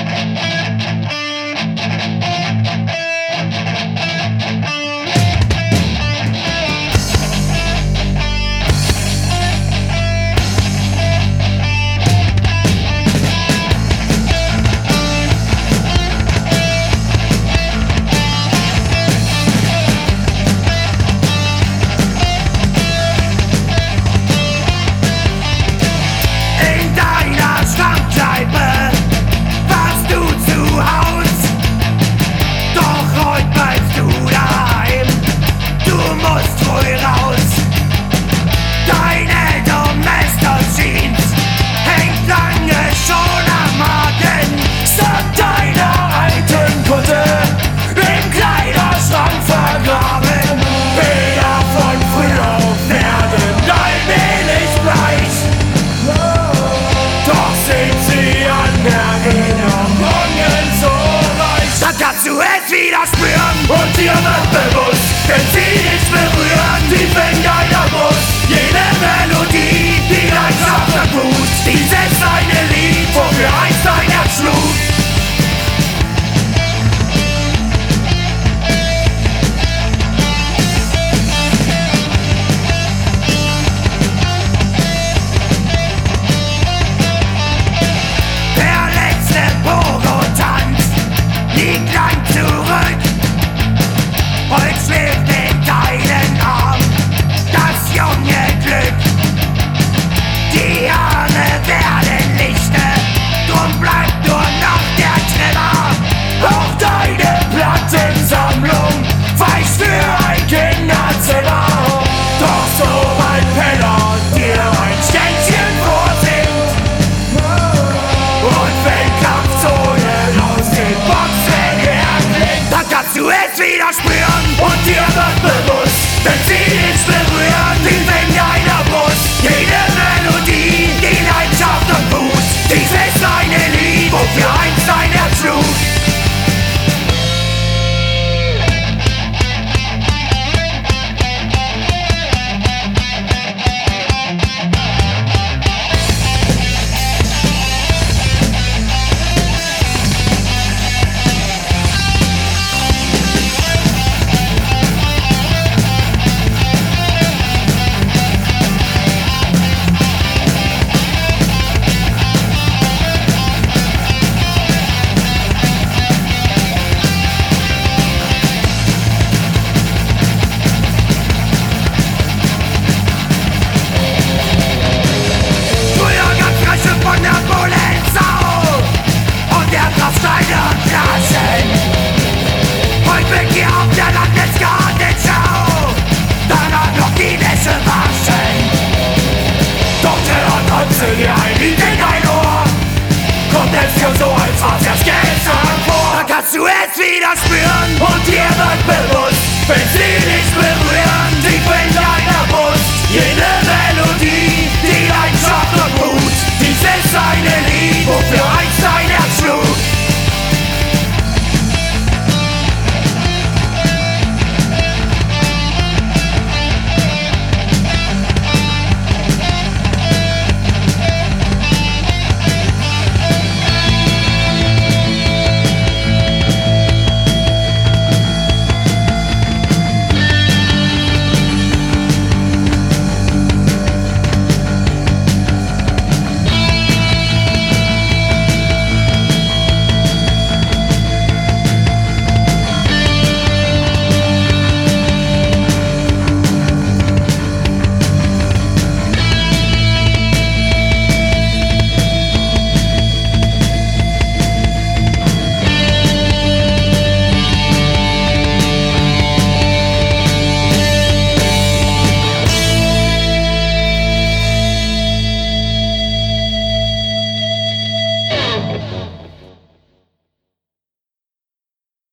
Wieder spüren und dir wird bewusst, wenn sie dich berühren, tief in deiner Brust. Jede Melodie, die Leidenschaft erbrut, dieses eine Lied, wofür einst dein Herz schlug. Der letzte Pogo-Tanz liegt lang zurück. Heute schläft in deinen Arm das junge Glück. Die Arme werden lichter, drum bleibt nur noch der Triller. Auch deine Plattensammlung weicht für ein Kinderzimmer. Doch so ein Penner dir ein Ständchen vorsingt. Und wenn Kampfzone losgeht, Boxen herklingt, dann kannst du es wieder spüren und dir wird bewusst, wenn sie dich berühren, tief in deiner Brust. Jede Melodie, die Leidenschaft und Fuß, dieses eine Lied, wofür einst dein Herz schlug. Dir ein Lied in dein Ohr, kommt es dir so, als war's erst gestern vor. Dann kannst du es wieder spüren und dir wird bewusst, wenn sie